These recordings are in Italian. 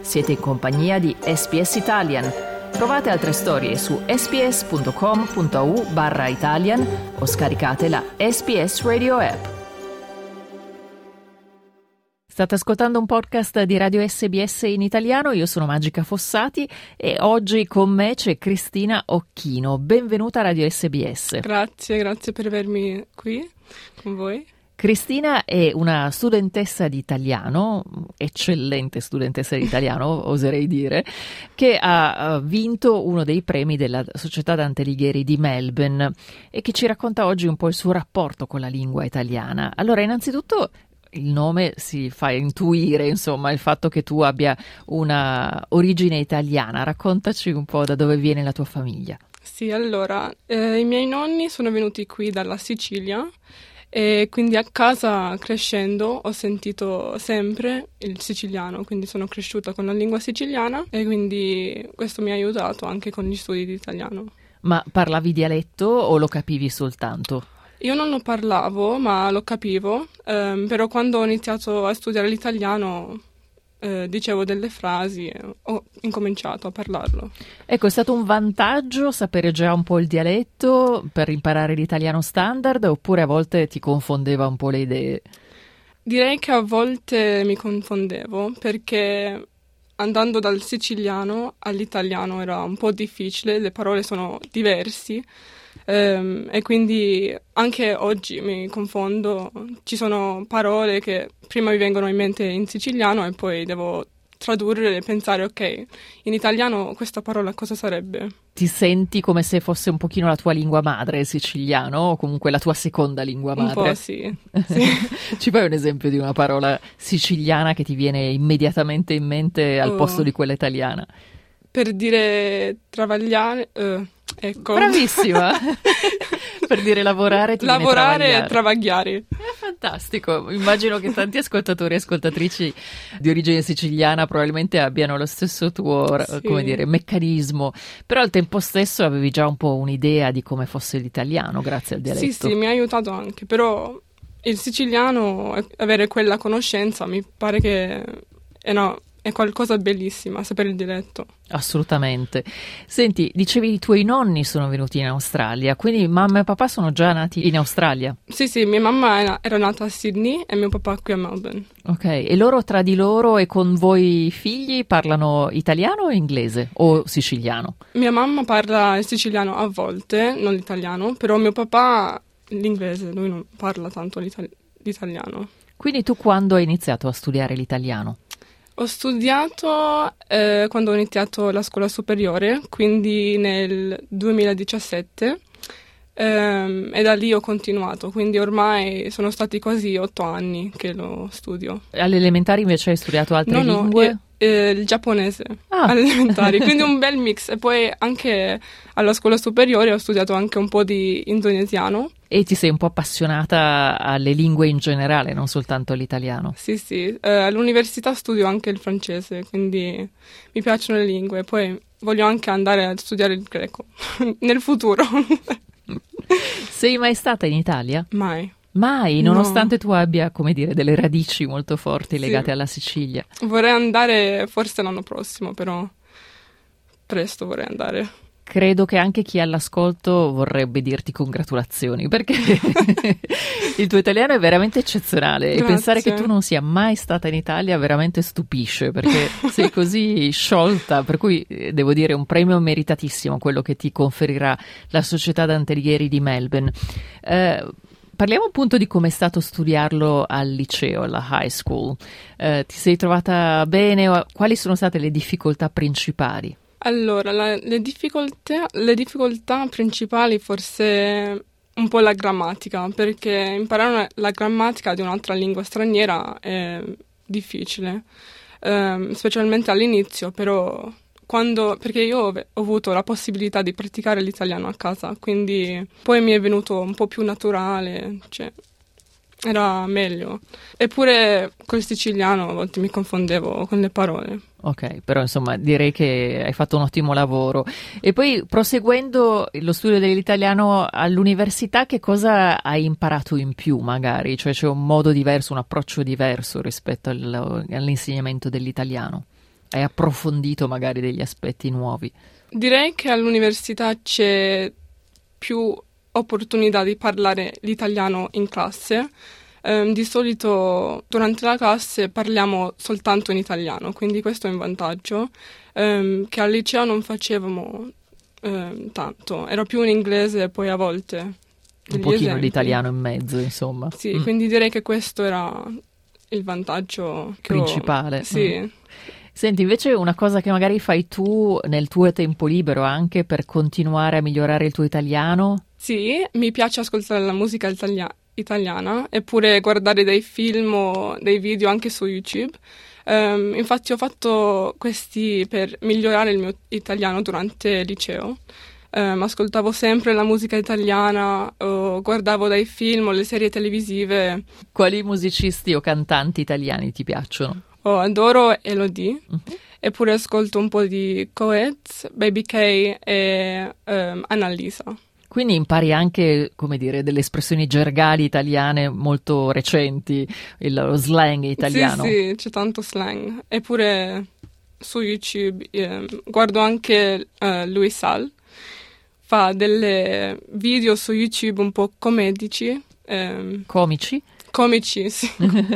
Siete in compagnia di SBS Italian. Trovate altre storie su sbs.com.au/Italian o scaricate la SBS Radio app. State ascoltando un podcast di Radio SBS in italiano, io sono Magica Fossati e oggi con me c'è Cristina Occhino. Benvenuta a Radio SBS. Grazie per avermi qui con voi. Cristina è una studentessa di italiano, eccellente studentessa di italiano, oserei dire, che ha vinto uno dei premi della Società Dante Alighieri di Melbourne e che ci racconta oggi un po' il suo rapporto con la lingua italiana. Allora, innanzitutto, il nome si fa intuire, insomma, il fatto che tu abbia una origine italiana. Raccontaci un po' da dove viene la tua famiglia. Sì, allora, i miei nonni sono venuti qui dalla Sicilia e quindi a casa crescendo ho sentito sempre il siciliano, quindi sono cresciuta con la lingua siciliana e quindi questo mi ha aiutato anche con gli studi di italiano. Ma parlavi dialetto o lo capivi soltanto? Io non lo parlavo, ma lo capivo, però quando ho iniziato a studiare l'italiano dicevo delle frasi e ho incominciato a parlarlo. Ecco, è stato un vantaggio sapere già un po' il dialetto per imparare l'italiano standard oppure a volte ti confondeva un po' le idee? Direi che a volte mi confondevo perché andando dal siciliano all'italiano era un po' difficile, le parole sono diverse. E quindi anche oggi mi confondo, ci sono parole che prima mi vengono in mente in siciliano e poi devo tradurre e pensare ok, in italiano questa parola cosa sarebbe? Ti senti come se fosse un pochino la tua lingua madre il siciliano o comunque la tua seconda lingua madre? Un po' sì. Sì. Ci fai un esempio di una parola siciliana che ti viene immediatamente in mente al posto di quella italiana? Per dire travagliare, ecco. Bravissima! Per dire lavorare ti viene lavorare e travagliare. È fantastico, immagino che tanti ascoltatori e ascoltatrici di origine siciliana probabilmente abbiano lo stesso tuo, sì, come dire, meccanismo, però al tempo stesso avevi già un po' un'idea di come fosse l'italiano grazie al dialetto. Sì, mi ha aiutato anche, però il siciliano, avere quella conoscenza mi pare che è qualcosa bellissima, sapere il dialetto. Assolutamente. Senti, dicevi i tuoi nonni sono venuti in Australia, quindi mamma e papà sono già nati in Australia? Sì, mia mamma era nata a Sydney e mio papà qui a Melbourne. Ok, e loro tra di loro e con voi figli parlano italiano o inglese o siciliano? Mia mamma parla il siciliano a volte, non l'italiano, però mio papà l'inglese, lui non parla tanto l'italiano. Quindi tu quando hai iniziato a studiare l'italiano? Ho studiato quando ho iniziato la scuola superiore, quindi nel 2017, e da lì ho continuato, quindi ormai sono stati quasi 8 anni che lo studio. Alle elementari invece hai studiato altre lingue? Il giapponese alle elementari, quindi un bel mix. E poi anche alla scuola superiore ho studiato anche un po' di indonesiano. E ti sei un po' appassionata alle lingue in generale, non soltanto all'italiano? Sì, all'università studio anche il francese, quindi mi piacciono le lingue. Poi voglio anche andare a studiare il greco nel futuro. Sei mai stata in Italia? Mai, nonostante tu abbia, come dire, delle radici molto forti legate alla Sicilia. Vorrei andare forse l'anno prossimo, però presto vorrei andare. Credo che anche chi è all'ascolto vorrebbe dirti congratulazioni, perché il tuo italiano è veramente eccezionale. Grazie. E pensare che tu non sia mai stata in Italia veramente stupisce, perché sei così sciolta, per cui devo dire un premio meritatissimo quello che ti conferirà la Società Dante Alighieri di Melbourne. Parliamo appunto di come è stato studiarlo al liceo, alla high school. Ti sei trovata bene? Quali sono state le difficoltà principali? Allora, le difficoltà principali forse un po' la grammatica, perché imparare la grammatica di un'altra lingua straniera è difficile, specialmente all'inizio, però perché io ho avuto la possibilità di praticare l'italiano a casa, quindi poi mi è venuto un po' più naturale, cioè era meglio. Eppure col siciliano a volte mi confondevo con le parole. Ok, però insomma direi che hai fatto un ottimo lavoro. E poi proseguendo lo studio dell'italiano all'università, che cosa hai imparato in più magari? Cioè c'è un modo diverso, un approccio diverso rispetto all'insegnamento dell'italiano? Hai approfondito magari degli aspetti nuovi? Direi che all'università c'è più opportunità di parlare l'italiano in classe. Di solito durante la classe parliamo soltanto in italiano, quindi questo è un vantaggio che al liceo non facevamo tanto, era più in inglese e poi a volte un pochino di italiano in mezzo, insomma. Sì, quindi direi che questo era il vantaggio principale. Sì. Senti, invece una cosa che magari fai tu nel tuo tempo libero anche per continuare a migliorare il tuo italiano? Sì, mi piace ascoltare la musica italiana eppure guardare dei film o dei video anche su YouTube. Infatti ho fatto questi per migliorare il mio italiano durante il liceo. Ascoltavo sempre la musica italiana, o guardavo dei film o le serie televisive. Quali musicisti o cantanti italiani ti piacciono? Adoro Elodie, eppure ascolto un po' di Coez, Baby K e Annalisa. Quindi impari anche, come dire, delle espressioni gergali italiane molto recenti, lo slang italiano. Sì, c'è tanto slang. Eppure su YouTube guardo anche Louis Sal, fa delle video su YouTube un po' comedici. Comici? Comici, sì.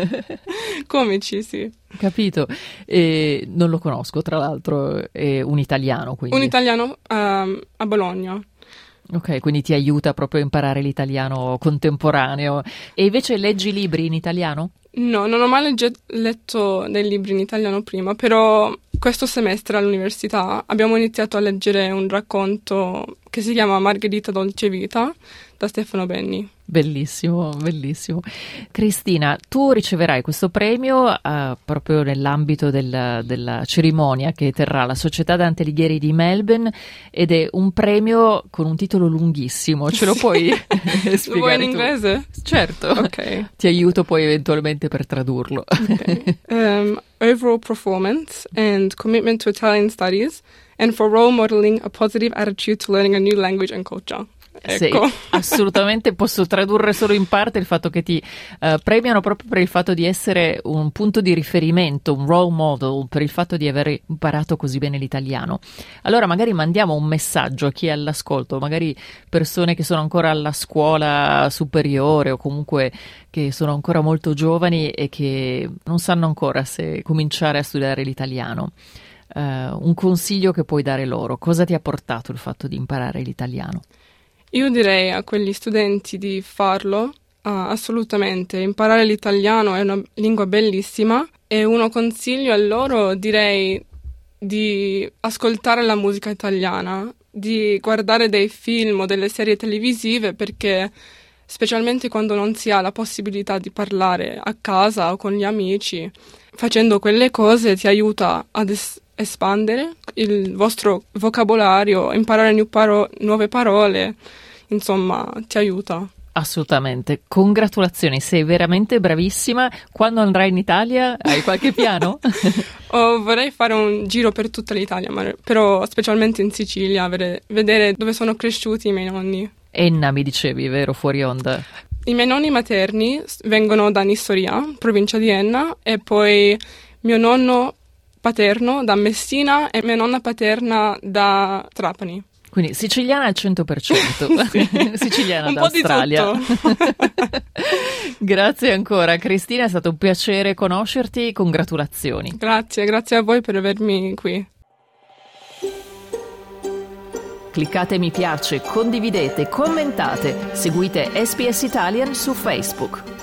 Comici, sì. Capito. E non lo conosco, tra l'altro, è un italiano, quindi. Un italiano a Bologna. Ok, quindi ti aiuta proprio a imparare l'italiano contemporaneo. E invece leggi libri in italiano? No, non ho mai letto dei libri in italiano prima, però questo semestre all'università abbiamo iniziato a leggere un racconto che si chiama Margherita Dolcevita da Stefano Benni. Bellissimo, bellissimo. Cristina, tu riceverai questo premio proprio nell'ambito della cerimonia che terrà la Società Dante Alighieri di Melbourne ed è un premio con un titolo lunghissimo. Ce lo puoi spiegare? Lo vuoi in inglese? Certo. Ok. Ti aiuto poi eventualmente per tradurlo. Okay. Overall performance and commitment to Italian studies and for role modeling a positive attitude to learning a new language and culture. Ecco. Sì, assolutamente posso tradurre solo in parte il fatto che ti premiano proprio per il fatto di essere un punto di riferimento, un role model, per il fatto di aver imparato così bene l'italiano. Allora magari mandiamo un messaggio a chi è all'ascolto, magari persone che sono ancora alla scuola superiore o comunque che sono ancora molto giovani e che non sanno ancora se cominciare a studiare l'italiano. Un consiglio che puoi dare loro, cosa ti ha portato il fatto di imparare l'italiano? Io direi a quegli studenti di farlo, assolutamente. Imparare l'italiano è una lingua bellissima e uno consiglio a loro direi di ascoltare la musica italiana, di guardare dei film o delle serie televisive perché specialmente quando non si ha la possibilità di parlare a casa o con gli amici, facendo quelle cose ti aiuta ad espandere il vostro vocabolario, imparare nuove parole, insomma, ti aiuta. Assolutamente, congratulazioni, sei veramente bravissima. Quando andrai in Italia hai qualche piano? Vorrei fare un giro per tutta l'Italia, però specialmente in Sicilia, vedere dove sono cresciuti i miei nonni. Enna mi dicevi, vero, fuori onda? I miei nonni materni vengono da Nissoria, provincia di Enna, e poi mio nonno paterno da Messina e mia nonna paterna da Trapani. Quindi siciliana al 100%, sì. Siciliana un d'Australia. Po' di tutto. Grazie ancora Cristina, è stato un piacere conoscerti, congratulazioni. Grazie a voi per avermi qui. Cliccate mi piace, condividete, commentate, seguite SPS Italian su Facebook.